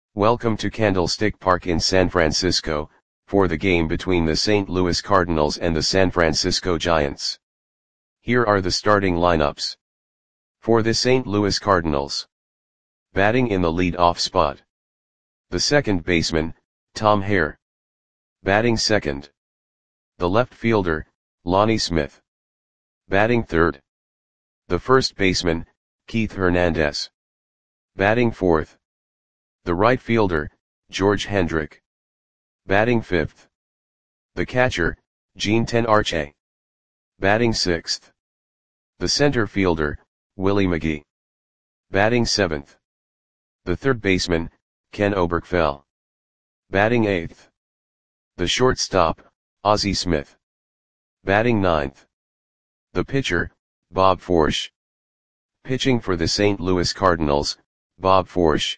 Welcome to Candlestick Park in San Francisco, for the game between the St. Louis Cardinals and the San Francisco Giants. Here are the starting lineups. For the St. Louis Cardinals. Batting in the lead-off spot. The second baseman, Tom Hare. Batting second. The left fielder, Lonnie Smith. Batting third. The first baseman, Keith Hernandez. Batting fourth. The right fielder, George Hendrick. Batting fifth. The catcher, Gene Tenarche. Batting sixth. The center fielder, Willie McGee. Batting seventh. The third baseman, Ken Oberkfell. Batting eighth. The shortstop, Ozzie Smith. Batting ninth. The pitcher, Bob Forsch. Pitching for the St. Louis Cardinals, Bob Forsch.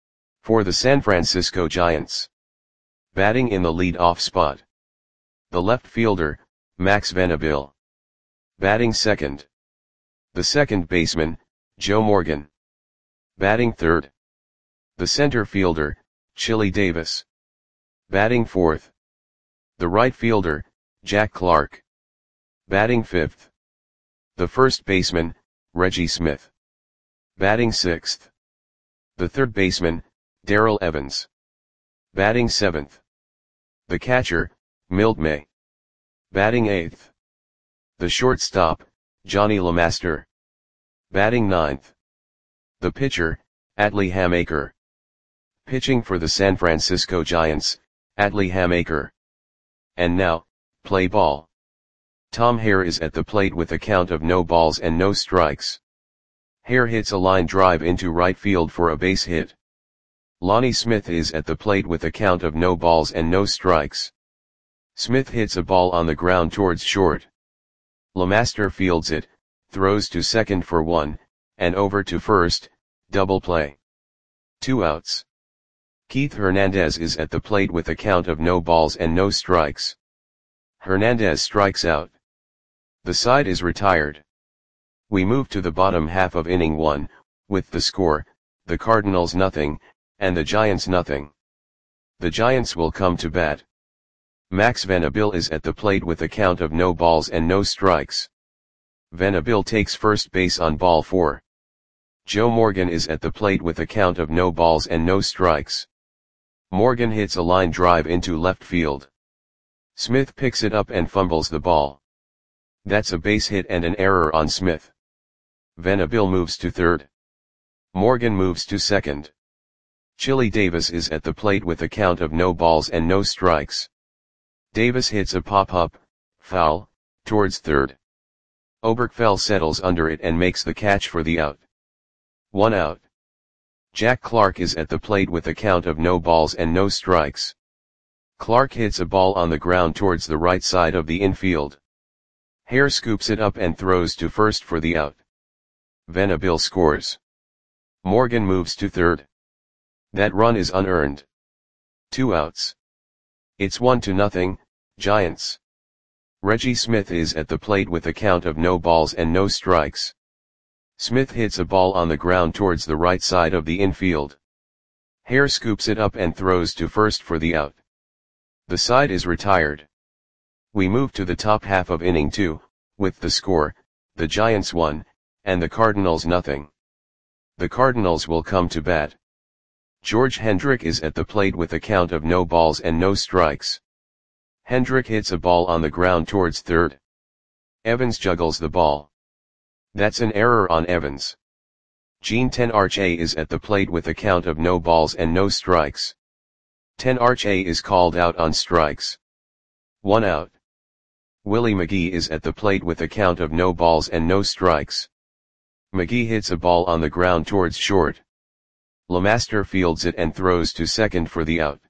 For the San Francisco Giants. Batting in the lead-off spot. The left fielder, Max Venable. Batting second. The second baseman, Joe Morgan. Batting third. The center fielder, Chili Davis. Batting fourth. The right fielder, Jack Clark. Batting fifth. The first baseman, Reggie Smith. Batting sixth. The third baseman, Darrell Evans. Batting seventh. The catcher, Milt May. Batting eighth. The shortstop, Johnny LeMaster. Batting ninth. The pitcher, Atlee Hammaker. Pitching for the San Francisco Giants, Atlee Hammaker. And now, play ball. Tom Hare is at the plate with a count of no balls and no strikes. Hare hits a line drive into right field for a base hit. Lonnie Smith is at the plate with a count of no balls and no strikes. Smith hits a ball on the ground towards short. LeMaster fields it, throws to second for one, and over to first, double play. 2 outs. Keith Hernandez is at the plate with a count of no balls and no strikes. Hernandez strikes out. The side is retired. We move to the bottom half of inning 1, with the score, the Cardinals nothing, and the Giants nothing. The Giants will come to bat. Max Venable is at the plate with a count of no balls and no strikes. Venable takes first base on ball 4. Joe Morgan is at the plate with a count of no balls and no strikes. Morgan hits a line drive into left field. Smith picks it up and fumbles the ball. That's a base hit and an error on Smith. Venable moves to third. Morgan moves to second. Chili Davis is at the plate with a count of no balls and no strikes. Davis hits a pop-up, foul, towards third. Oberkfell settles under it and makes the catch for the out. 1 out. Jack Clark is at the plate with a count of no balls and no strikes. Clark hits a ball on the ground towards the right side of the infield. Hare scoops it up and throws to first for the out. Venable scores. Morgan moves to third. That run is unearned. 2 outs. It's 1-0, Giants. Reggie Smith is at the plate with a count of no balls and no strikes. Smith hits a ball on the ground towards the right side of the infield. Hare scoops it up and throws to first for the out. The side is retired. We move to the top half of inning 2, with the score, the Giants 1, and the Cardinals nothing. The Cardinals will come to bat. George Hendrick is at the plate with a count of no balls and no strikes. Hendrick hits a ball on the ground towards third. Evans juggles the ball. That's an error on Evans. Gene Tenarche is at the plate with a count of no balls and no strikes. Tenarche is called out on strikes. 1 out. Willie McGee is at the plate with a count of no balls and no strikes. McGee hits a ball on the ground towards short. LeMaster fields it and throws to second for the out.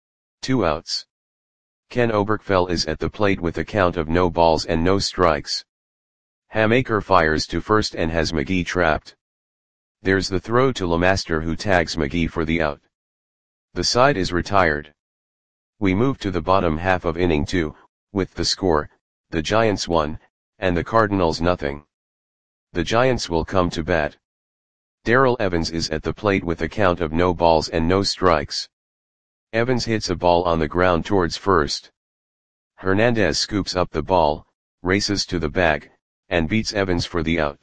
2 outs. Ken Oberkfell is at the plate with a count of no balls and no strikes. Hammaker fires to first and has McGee trapped. There's the throw to LeMaster, who tags McGee for the out. The side is retired. We move to the bottom half of inning 2, with the score, the Giants 1, and the Cardinals nothing. The Giants will come to bat. Darrell Evans is at the plate with a count of no balls and no strikes. Evans hits a ball on the ground towards first. Hernandez scoops up the ball, races to the bag, and beats Evans for the out.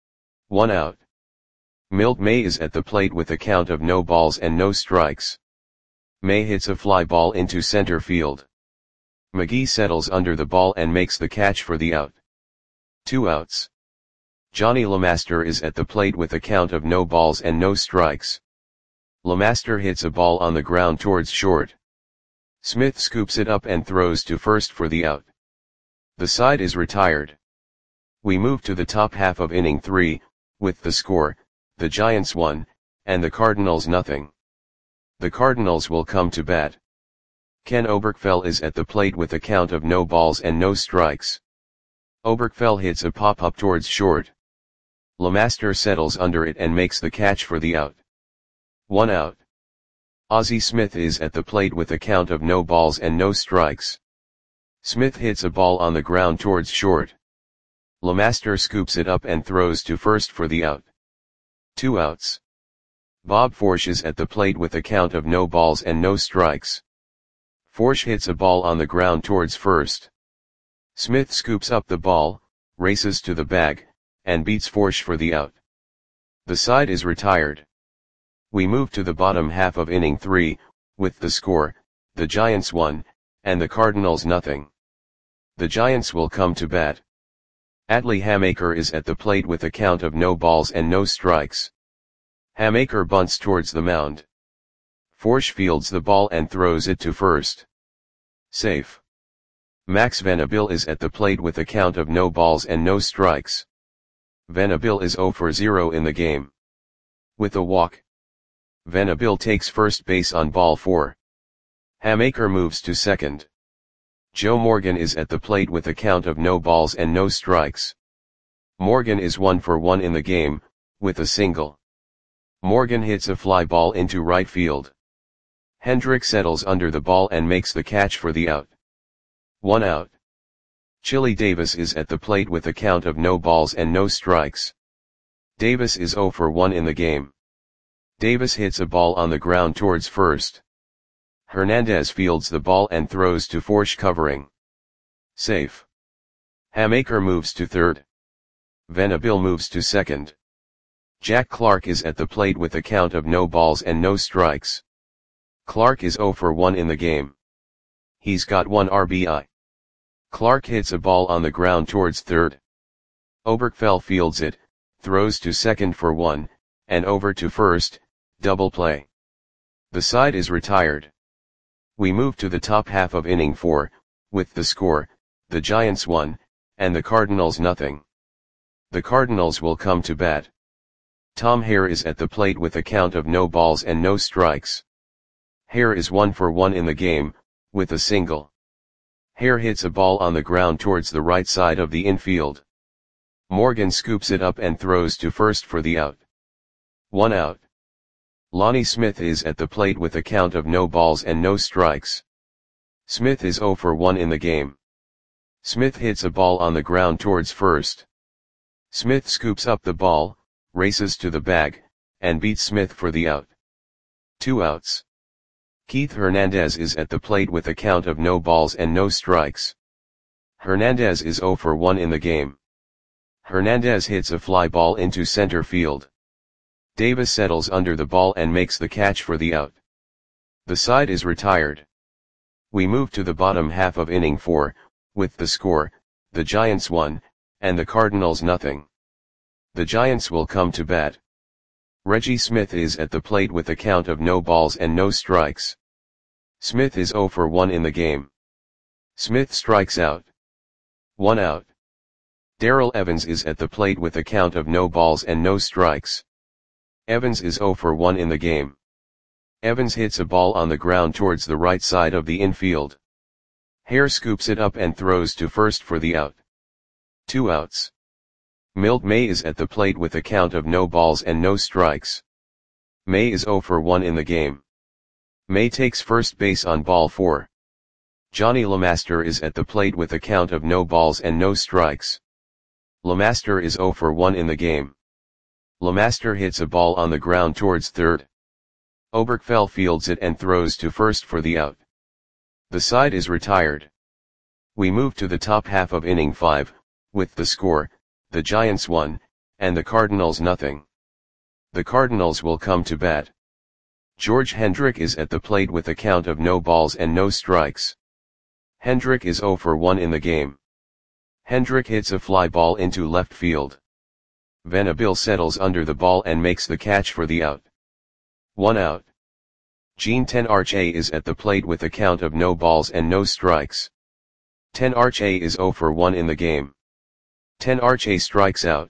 1 out. Milt May is at the plate with a count of no balls and no strikes. May hits a fly ball into center field. McGee settles under the ball and makes the catch for the out. 2 outs. Johnny LeMaster is at the plate with a count of no balls and no strikes. LeMaster hits a ball on the ground towards short. Smith scoops it up and throws to first for the out. The side is retired. We move to the top half of inning 3, with the score, the Giants 1, and the Cardinals nothing. The Cardinals will come to bat. Ken Oberkfell is at the plate with a count of no balls and no strikes. Oberkfell hits a pop-up towards short. LeMaster settles under it and makes the catch for the out. 1 out. Ozzie Smith is at the plate with a count of no balls and no strikes. Smith hits a ball on the ground towards short. LeMaster scoops it up and throws to first for the out. 2 outs. Bob Forsch is at the plate with a count of no balls and no strikes. Forsch hits a ball on the ground towards first. Smith scoops up the ball, races to the bag, and beats Forsch for the out. The side is retired. We move to the bottom half of inning 3, with the score, the Giants 1, and the Cardinals nothing. The Giants will come to bat. Atlee Hamaker is at the plate with a count of no balls and no strikes. Hamaker bunts towards the mound. Forsch fields the ball and throws it to first. Safe. Max Venable is at the plate with a count of no balls and no strikes. Venable is 0 for 0 in the game. With a walk, Venable takes first base on ball 4. Hamaker moves to second. Joe Morgan is at the plate with a count of no balls and no strikes. Morgan is 1 for 1 in the game, with a single. Morgan hits a fly ball into right field. Hendrick settles under the ball and makes the catch for the out. 1 out. Chili Davis is at the plate with a count of no balls and no strikes. Davis is 0 for 1 in the game. Davis hits a ball on the ground towards first. Hernandez fields the ball and throws to Forsch covering. Safe. Hamaker moves to third. Venable moves to second. Jack Clark is at the plate with a count of no balls and no strikes. Clark is 0 for 1 in the game. He's got 1 RBI. Clark hits a ball on the ground towards third. Oberkfell fields it, throws to second for 1, and over to first, double play. The side is retired. We move to the top half of inning 4, with the score, the Giants 1, and the Cardinals nothing. The Cardinals will come to bat. Tom Hare is at the plate with a count of no balls and no strikes. Hare is 1 for 1 in the game, with a single. Hare hits a ball on the ground towards the right side of the infield. Morgan scoops it up and throws to first for the out. 1 out. Lonnie Smith is at the plate with a count of no balls and no strikes. Smith is 0 for 1 in the game. Smith hits a ball on the ground towards first. Smith scoops up the ball, races to the bag, and beats Smith for the out. 2 outs. Keith Hernandez is at the plate with a count of no balls and no strikes. Hernandez is 0 for 1 in the game. Hernandez hits a fly ball into center field. Davis settles under the ball and makes the catch for the out. The side is retired. We move to the bottom half of inning 4, with the score, the Giants 1, and the Cardinals nothing. The Giants will come to bat. Reggie Smith is at the plate with a count of no balls and no strikes. Smith is 0 for 1 in the game. Smith strikes out. 1 out. Darrell Evans is at the plate with a count of no balls and no strikes. Evans is 0 for 1 in the game. Evans hits a ball on the ground towards the right side of the infield. Hare scoops it up and throws to first for the out. 2 outs. Milt May is at the plate with a count of no balls and no strikes. May is 0 for 1 in the game. May takes first base on ball 4. Johnny LeMaster is at the plate with a count of no balls and no strikes. LeMaster is 0 for 1 in the game. Lemaster hits a ball on the ground towards third. Oberkfell fields it and throws to first for the out. The side is retired. We move to the top half of inning 5, with the score, the Giants 1, and the Cardinals nothing. The Cardinals will come to bat. George Hendrick is at the plate with a count of no balls and no strikes. Hendrick is 0 for 1 in the game. Hendrick hits a fly ball into left field. Venabil settles under the ball and makes the catch for the out. 1 out. Jean Tenarche is at the plate with a count of no balls and no strikes. Tenarche is 0 for 1 in the game. Tenarche strikes out.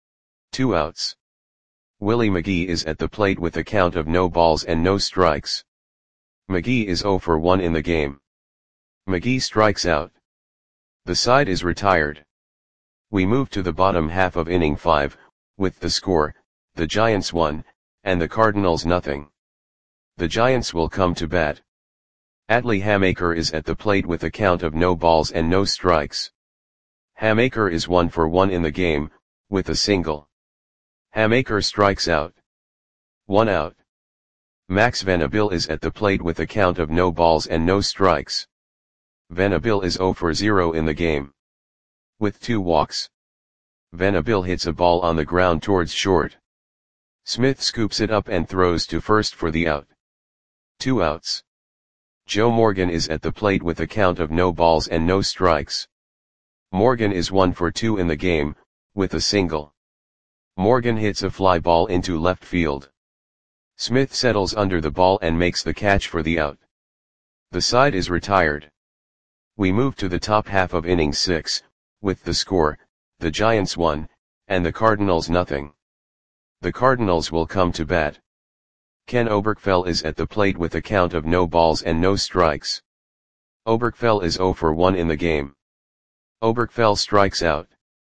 2 outs. Willie McGee is at the plate with a count of no balls and no strikes. McGee is 0 for 1 in the game. McGee strikes out. The side is retired. We move to the bottom half of inning 5, with the score, the Giants 1, and the Cardinals nothing. The Giants will come to bat. Atlee Hamaker is at the plate with a count of no balls and no strikes. Hamaker is 1 for 1 in the game, with a single. Hamaker strikes out. 1 out. Max Venabil is at the plate with a count of no balls and no strikes. Venabil is 0 for 0 in the game. With 2 walks. Venabil hits a ball on the ground towards short. Smith scoops it up and throws to first for the out. 2 outs. Joe Morgan is at the plate with a count of no balls and no strikes. Morgan is 1 for 2 in the game, with a single. Morgan hits a fly ball into left field. Smith settles under the ball and makes the catch for the out. The side is retired. We move to the top half of inning 6, with the score, the Giants 1, and the Cardinals nothing. The Cardinals will come to bat. Ken Oberkfell is at the plate with a count of no balls and no strikes. Oberkfell is 0 for 1 in the game. Oberkfell strikes out.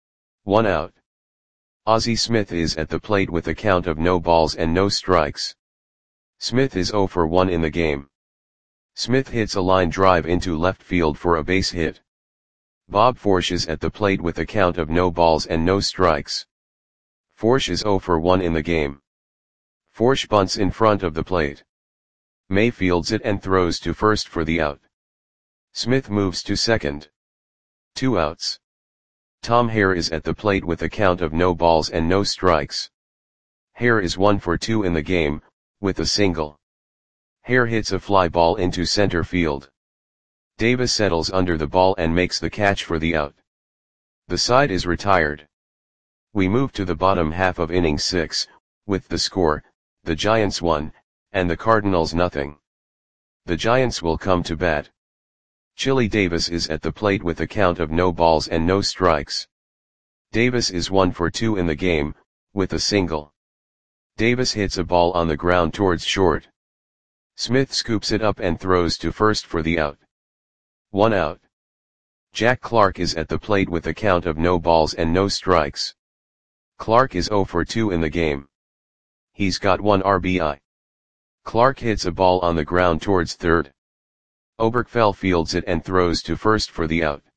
1 out. Ozzie Smith is at the plate with a count of no balls and no strikes. Smith is 0 for 1 in the game. Smith hits a line drive into left field for a base hit. Bob Forsch is at the plate with a count of no balls and no strikes. Forsch is 0 for 1 in the game. Forsch bunts in front of the plate. May fields it and throws to first for the out. Smith moves to second. 2 outs. Tom Hare is at the plate with a count of no balls and no strikes. Hare is 1 for 2 in the game, with a single. Hare hits a fly ball into center field. Davis settles under the ball and makes the catch for the out. The side is retired. We move to the bottom half of inning 6, with the score, the Giants 1, and the Cardinals nothing. The Giants will come to bat. Chili Davis is at the plate with a count of no balls and no strikes. Davis is 1 for 2 in the game, with a single. Davis hits a ball on the ground towards short. Smith scoops it up and throws to first for the out. 1 out. Jack Clark is at the plate with a count of no balls and no strikes. Clark is 0 for 2 in the game. He's got 1 RBI. Clark hits a ball on the ground towards third. Oberkfell fields it and throws to first for the out.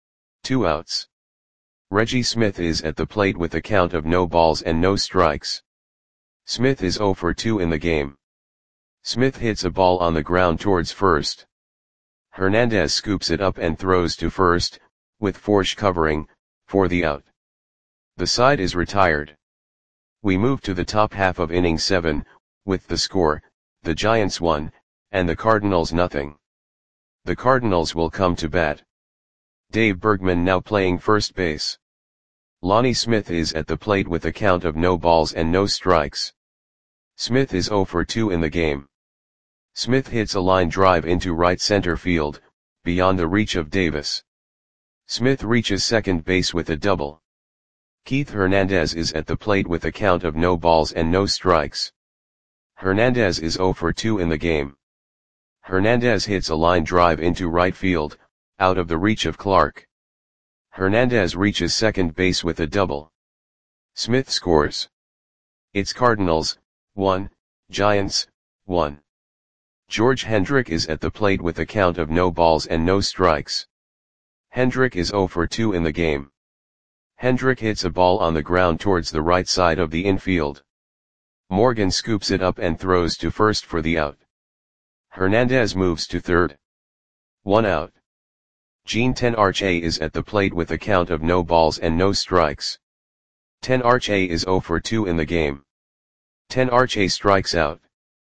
2 outs. Reggie Smith is at the plate with a count of no balls and no strikes. Smith is 0 for 2 in the game. Smith hits a ball on the ground towards first. Hernandez scoops it up and throws to first, with Forsch covering, for the out. The side is retired. We move to the top half of inning 7, with the score, the Giants 1, and the Cardinals nothing. The Cardinals will come to bat. Dave Bergman now playing first base. Lonnie Smith is at the plate with a count of no balls and no strikes. Smith is 0 for 2 in the game. Smith hits a line drive into right center field, beyond the reach of Davis. Smith reaches second base with a double. Keith Hernandez is at the plate with a count of no balls and no strikes. Hernandez is 0 for 2 in the game. Hernandez hits a line drive into right field, out of the reach of Clark. Hernandez reaches second base with a double. Smith scores. It's Cardinals, 1, Giants, 1. George Hendrick is at the plate with a count of no balls and no strikes. Hendrick is 0 for 2 in the game. Hendrick hits a ball on the ground towards the right side of the infield. Morgan scoops it up and throws to first for the out. Hernandez moves to third. 1 out. Jean Tenarche is at the plate with a count of no balls and no strikes. Tenarche is 0 for 2 in the game. Tenarche strikes out.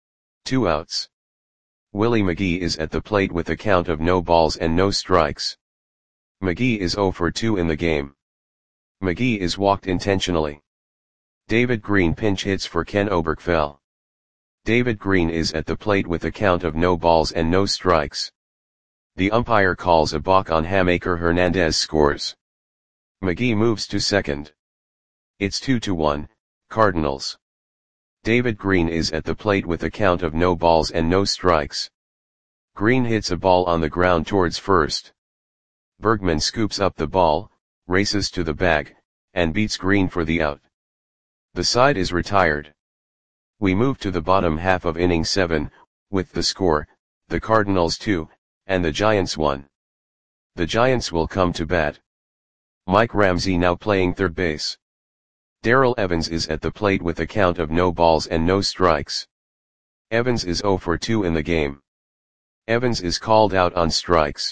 2 outs. Willie McGee is at the plate with a count of no balls and no strikes. McGee is 0 for 2 in the game. McGee is walked intentionally. David Green pinch hits for Ken Oberkfell. David Green is at the plate with a count of no balls and no strikes. The umpire calls a balk on Hammaker. Hernandez scores. McGee moves to second. It's 2-1, Cardinals. David Green is at the plate with a count of no balls and no strikes. Green hits a ball on the ground towards first. Bergman scoops up the ball, races to the bag, and beats Green for the out. The side is retired. We move to the bottom half of inning 7, with the score, the Cardinals 2, and the Giants 1. The Giants will come to bat. Mike Ramsey now playing third base. Darrell Evans is at the plate with a count of no balls and no strikes. Evans is 0 for 2 in the game. Evans is called out on strikes.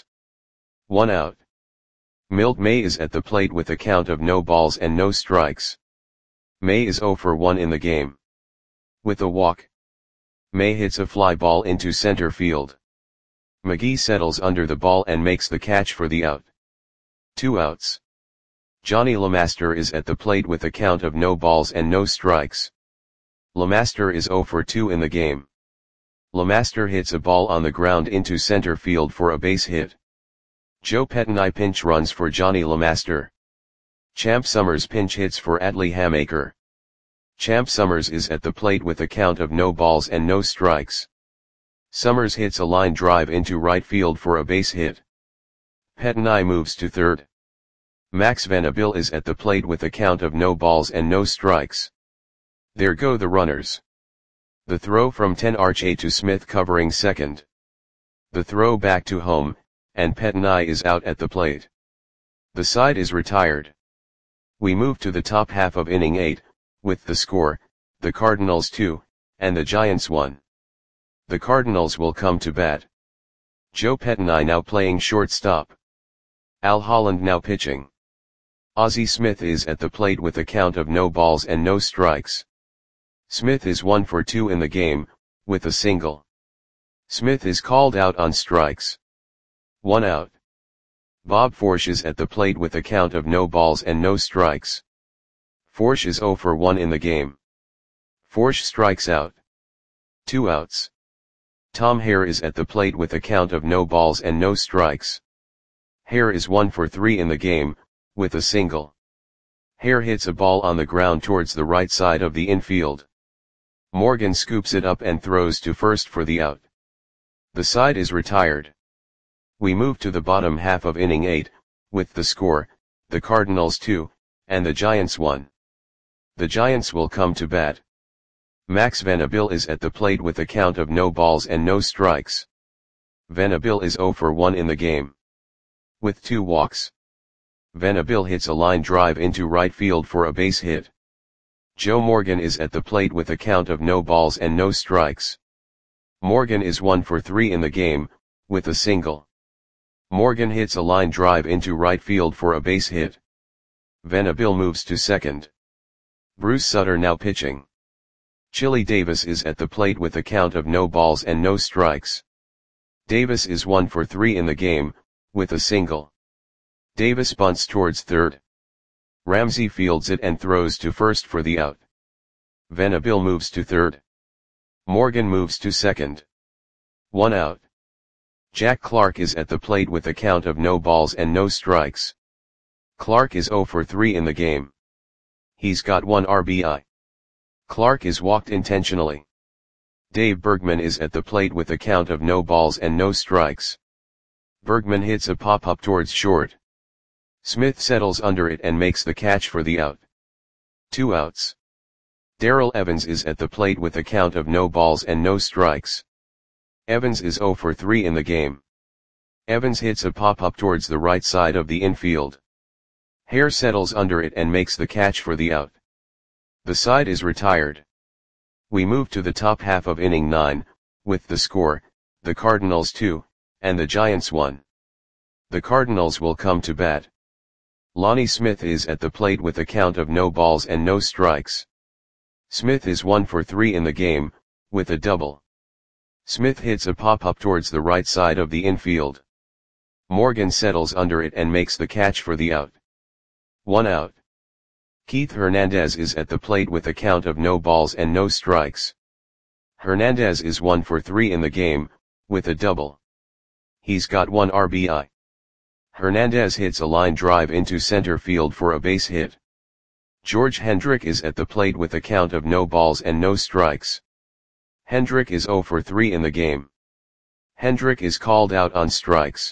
1 out. Milt May is at the plate with a count of no balls and no strikes. May is 0 for 1 in the game. With a walk, May hits a fly ball into center field. McGee settles under the ball and makes the catch for the out. 2 outs. Johnny LeMaster is at the plate with a count of no balls and no strikes. LeMaster is 0 for 2 in the game. LeMaster hits a ball on the ground into center field for a base hit. Joe Pettenay pinch runs for Johnny LeMaster. Champ Summers pinch hits for Adley Hammaker. Champ Summers is at the plate with a count of no balls and no strikes. Summers hits a line drive into right field for a base hit. Pettenay moves to third. Max Vanderbilt is at the plate with a count of no balls and no strikes. There go the runners. The throw from Tenarche to Smith covering second. The throw back to home, and Pettenay is out at the plate. The side is retired. We move to the top half of inning 8, with the score, the Cardinals 2, and the Giants 1. The Cardinals will come to bat. Joe Pettenay now playing shortstop. Al Holland now pitching. Ozzie Smith is at the plate with a count of no balls and no strikes. Smith is 1 for 2 in the game, with a single. Smith is called out on strikes. 1 out. Bob Forsch is at the plate with a count of no balls and no strikes. Forsch is 0 for 1 in the game. Forsch strikes out. 2 outs. Tom Hare is at the plate with a count of no balls and no strikes. Hare is 1 for 3 in the game, with a single. Hare hits a ball on the ground towards the right side of the infield. Morgan scoops it up and throws to first for the out. The side is retired. We move to the bottom half of inning 8, with the score, the Cardinals 2, and the Giants 1. The Giants will come to bat. Max Vanderbilt is at the plate with a count of no balls and no strikes. Vanderbilt is 0 for 1 in the game. With 2 walks. Vanderbilt hits a line drive into right field for a base hit. Joe Morgan is at the plate with a count of no balls and no strikes. Morgan is 1 for 3 in the game, with a single. Morgan hits a line drive into right field for a base hit. Vanderbilt moves to second. Bruce Sutter now pitching. Chili Davis is at the plate with a count of no balls and no strikes. Davis is 1 for 3 in the game, with a single. Davis bunts towards third. Ramsey fields it and throws to first for the out. Vanderbilt moves to third. Morgan moves to second. 1 out. Jack Clark is at the plate with a count of no balls and no strikes. Clark is 0 for 3 in the game. He's got 1 RBI. Clark is walked intentionally. Dave Bergman is at the plate with a count of no balls and no strikes. Bergman hits a pop-up towards short. Smith settles under it and makes the catch for the out. 2 outs. Darrell Evans is at the plate with a count of no balls and no strikes. Evans is 0 for 3 in the game. Evans hits a pop-up towards the right side of the infield. Hare settles under it and makes the catch for the out. The side is retired. We move to the top half of inning 9, with the score, the Cardinals 2, and the Giants 1. The Cardinals will come to bat. Lonnie Smith is at the plate with a count of no balls and no strikes. Smith is 1 for 3 in the game, with a double. Smith hits a pop-up towards the right side of the infield. Morgan settles under it and makes the catch for the out. 1 out. Keith Hernandez is at the plate with a count of no balls and no strikes. Hernandez is 1 for 3 in the game, with a double. He's got 1 RBI. Hernandez hits a line drive into center field for a base hit. George Hendrick is at the plate with a count of no balls and no strikes. Hendrick is 0 for 3 in the game. Hendrick is called out on strikes.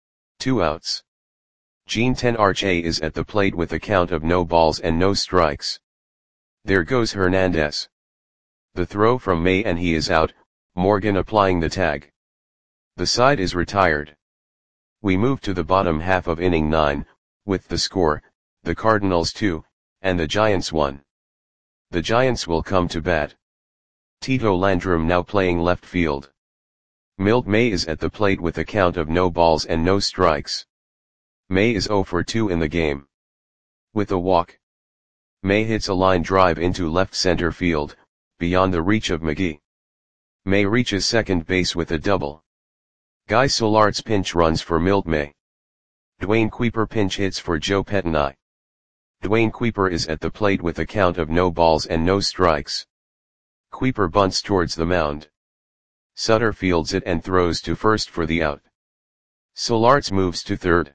2 outs. Gene Tenarche is at the plate with a count of no balls and no strikes. There goes Hernandez. The throw from May and he is out, Morgan applying the tag. The side is retired. We move to the bottom half of inning 9, with the score, the Cardinals 2, and the Giants 1. The Giants will come to bat. Tito Landrum now playing left field. Milt May is at the plate with a count of no balls and no strikes. May is 0 for 2 in the game. With a walk. May hits a line drive into left center field, beyond the reach of McGee. May reaches second base with a double. Guy Solart's pinch runs for Milt May. Dwayne Kuiper pinch hits for Joe Pettinai. Dwayne Kuiper is at the plate with a count of no balls and no strikes. Kuiper bunts towards the mound. Sutter fields it and throws to first for the out. Solarts moves to third.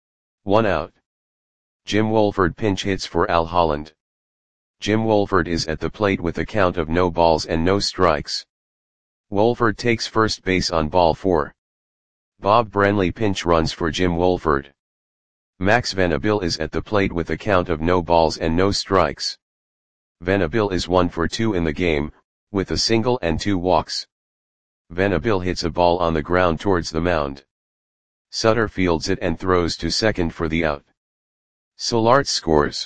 1 out. Jim Wolford pinch hits for Al Holland. Jim Wolford is at the plate with a count of no balls and no strikes. Wolford takes first base on ball 4. Bob Branley pinch runs for Jim Wolford. Max Venable is at the plate with a count of no balls and no strikes. Venable is 1 for 2 in the game, with a single and 2 walks. Venable hits a ball on the ground towards the mound. Sutter fields it and throws to second for the out. Solart scores.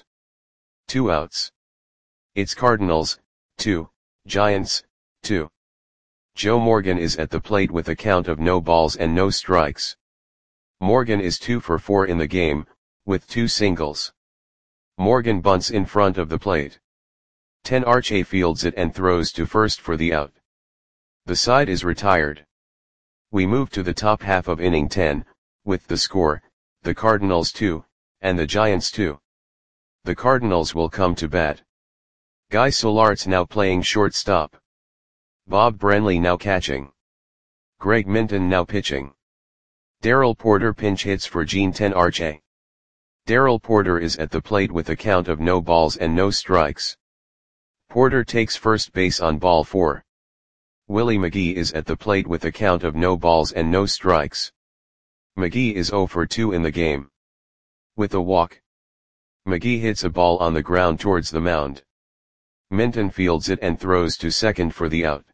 2 outs. It's Cardinals, 2, Giants, 2. Joe Morgan is at the plate with a count of no balls and no strikes. Morgan is 2 for 4 in the game, with 2 singles. Morgan bunts in front of the plate. Tenarche fields it and throws to first for the out. The side is retired. We move to the top half of inning 10, with the score, the Cardinals 2, and the Giants 2. The Cardinals will come to bat. Guy Solart's now playing shortstop. Bob Branley now catching. Greg Minton now pitching. Darrell Porter pinch hits for Gene Tenarche. Darrell Porter is at the plate with a count of no balls and no strikes. Porter takes first base on ball 4. Willie McGee is at the plate with a count of no balls and no strikes. McGee is 0 for 2 in the game. With a walk. McGee hits a ball on the ground towards the mound. Minton fields it and throws to second for the out.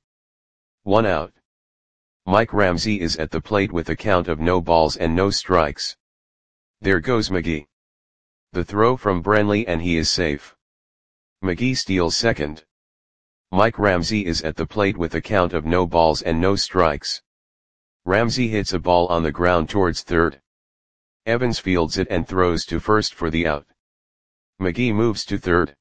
1 out. Mike Ramsey is at the plate with a count of no balls and no strikes. There goes McGee. The throw from Branley and he is safe. McGee steals second. Mike Ramsey is at the plate with a count of no balls and no strikes. Ramsey hits a ball on the ground towards third. Evans fields it and throws to first for the out. McGee moves to third.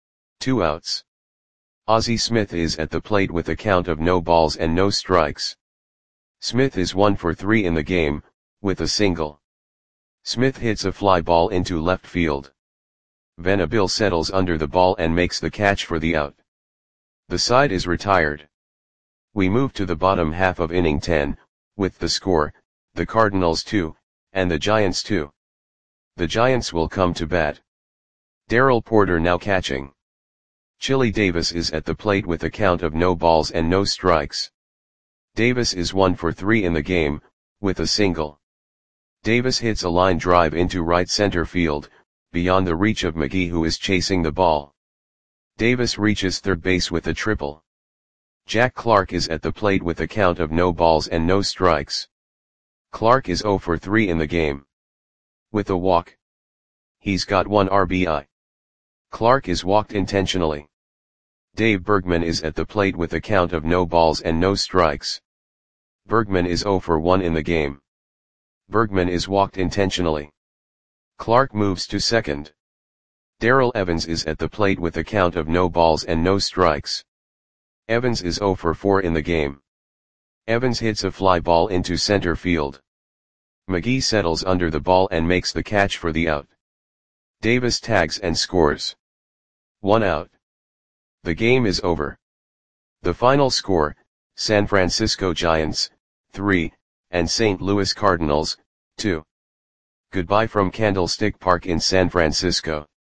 2 outs. Ozzie Smith is at the plate with a count of no balls and no strikes. Smith is 1 for 3 in the game, with a single. Smith hits a fly ball into left field. Venable settles under the ball and makes the catch for the out. The side is retired. We move to the bottom half of inning 10, with the score, the Cardinals 2, and the Giants 2. The Giants will come to bat. Darrell Porter now catching. Chili Davis is at the plate with a count of no balls and no strikes. Davis is 1 for 3 in the game, with a single. Davis hits a line drive into right center field, beyond the reach of McGee who is chasing the ball. Davis reaches third base with a triple. Jack Clark is at the plate with a count of no balls and no strikes. Clark is 0 for 3 in the game. With a walk. he's got 1 RBI. Clark is walked intentionally. Dave Bergman is at the plate with a count of no balls and no strikes. Bergman is 0 for 1 in the game. Bergman is walked intentionally. Clark moves to second. Darrell Evans is at the plate with a count of no balls and no strikes. Evans is 0 for 4 in the game. Evans hits a fly ball into center field. McGee settles under the ball and makes the catch for the out. Davis tags and scores. 1 out. The game is over. The final score, San Francisco Giants, 3, and St. Louis Cardinals, 2. Goodbye from Candlestick Park in San Francisco.